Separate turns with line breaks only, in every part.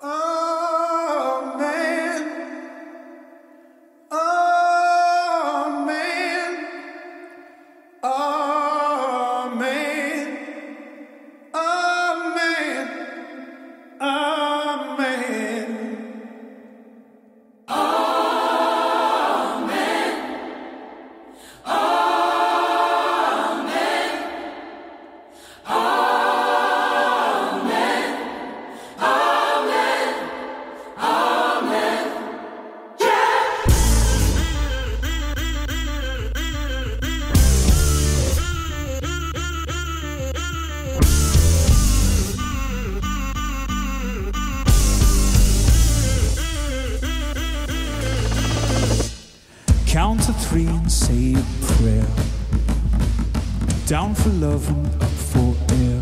Count to 3 and say a prayer. Down for love and up for air.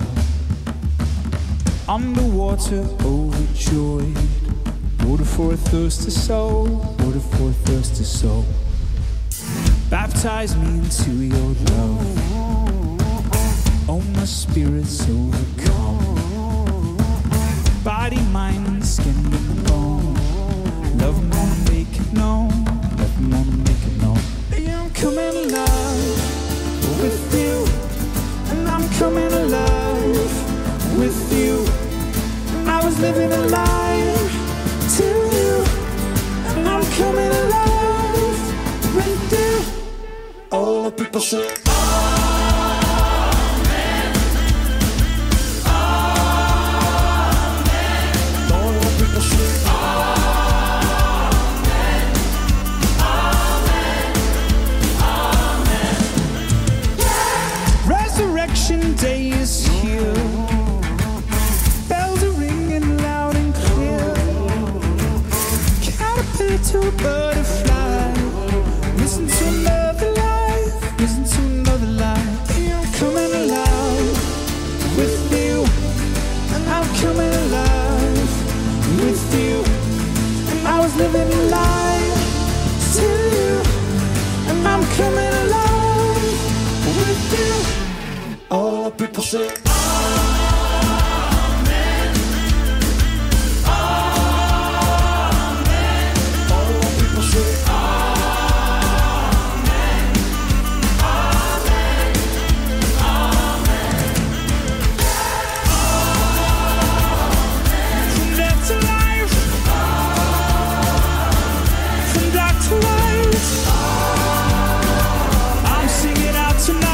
Underwater, overjoyed. Water for a thirsty soul. Water for a thirsty soul. Baptize me into your love. Oh, my spirit's overcome. Body, mind, and skin and bone. Love me, wanna make it known. Love me, wanna make it known. Yeah, I'm coming alive with you. And I'm coming alive with you. I was living a lie to you. And I'm coming alive with you. All the people say day is here. Bells are ringing loud and clear. Caterpillar to a butterfly. Listen to another life. Listen to another life. Yeah, I'm coming alive with you. And I'm coming alive with you. And I was living a lie to you. And I'm coming alive with you. All the people say Amen. Amen. All the people say Amen. Amen. Amen. From death to life. From dark to light. I'm singing out tonight.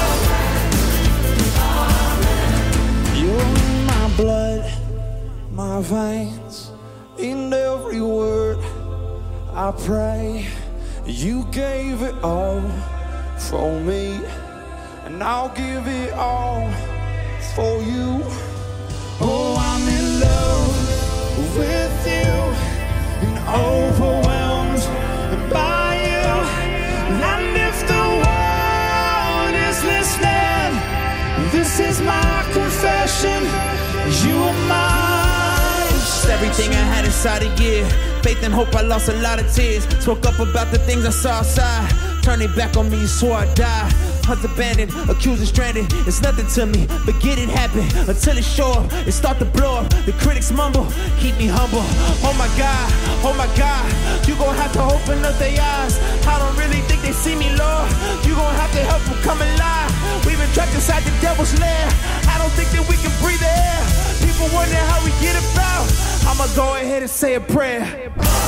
Blood, my veins, in every word I pray. You gave it all for me, and I'll give it all for you. Oh, I'm in love with you, and overwhelmed by you. And if the world is listening, this is my confession. You are mine. Just everything I had inside a year. Faith and hope, I lost a lot of tears. Spoke up about the things I saw outside. Turn it back on me, swore I'd die. Hunt abandoned, accused and stranded. It's nothing to me, but get it happen until it's sure it start to blow up. The critics mumble, keep me humble. Oh my God, you gon' have to open up their eyes. I don't really think they see me, Lord. You gon' have to help them come alive. We've been trapped inside the devil's lair. I don't think that we can breathe the air. People wonder how we get about. I'ma go ahead and say a prayer.